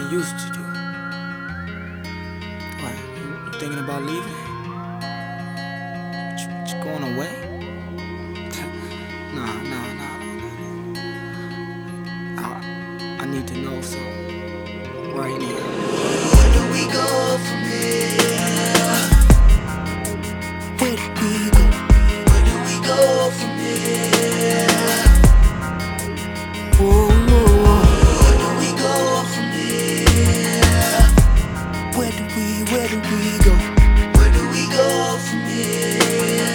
you used to do. What, you thinking about leaving? You going away? Nah. I need to know something right now. Where do we go from here? Where do we go? Where do we go from here? Where do we go from here? Where do we go? Where do we go from here?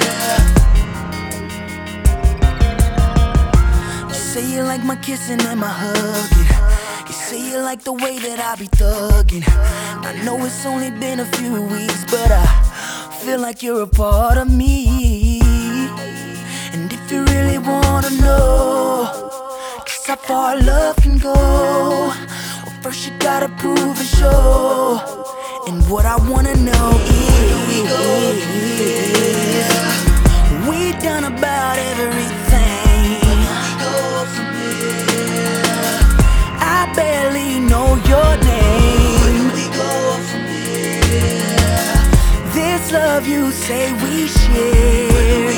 You say you like my kissing and my hugging. You say you like the way that I be thugging. I know it's only been a few weeks, but I feel like you're a part of me. And if you really wanna know just how far love can go, well, first you gotta prove and show. And what I wanna know is, we done about everything. I barely know your name. This love you say we share.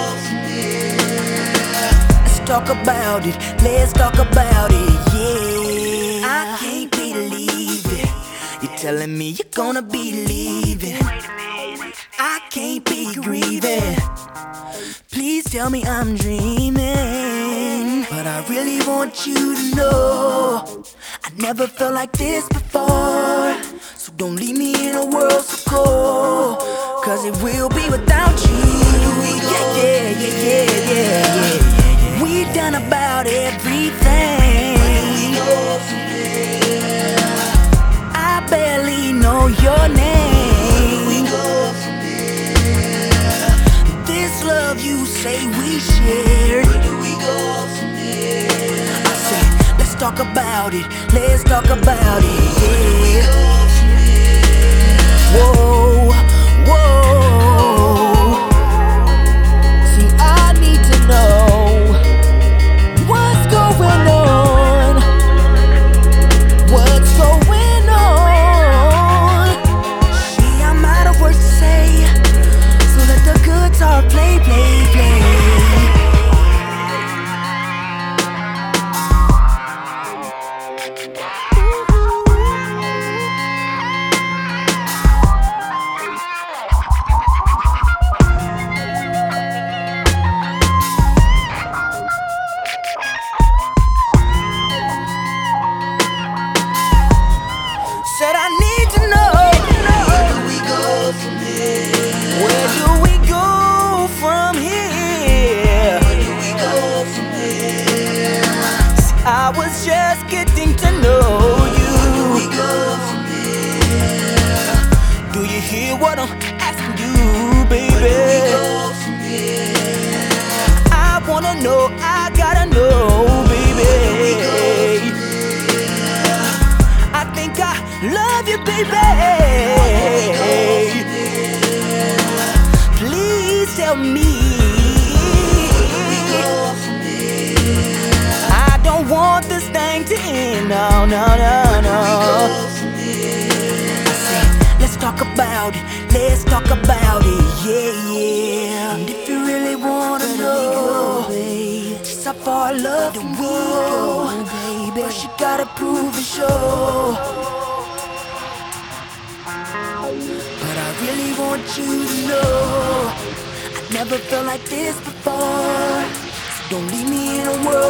Let's talk about it, let's talk about it, yeah. I can't believe it, you're telling me you're gonna be leaving. I can't be grieving, please tell me I'm dreaming. But I really want you to know I never felt like this before. So don't leave me in a world so cold, cause it will be without you. Yeah. We done about everything. I barely know your name. This love you say we shared. I said, let's talk about it, let's talk about it, yeah. Whoa. See, I need to know what's going on. What's going on? See, I'm out of words to say, so let the guitar play. Said I need to know, where do we go from here? Where do we go from here? Where do we go from here? See, I was just getting to know you. Where do we go from here? Do you hear what I'm asking you, baby? Where do we go from here? I wanna know, I gotta know, baby. I think I love you, baby. Please tell me. I don't want this thing to end. No. I said, let's talk about it, let's talk about it, yeah. And if you really wanna know just how far love can go, baby, first you gotta prove and show. But I really want you to know I never felt like this before. So don't leave me in a world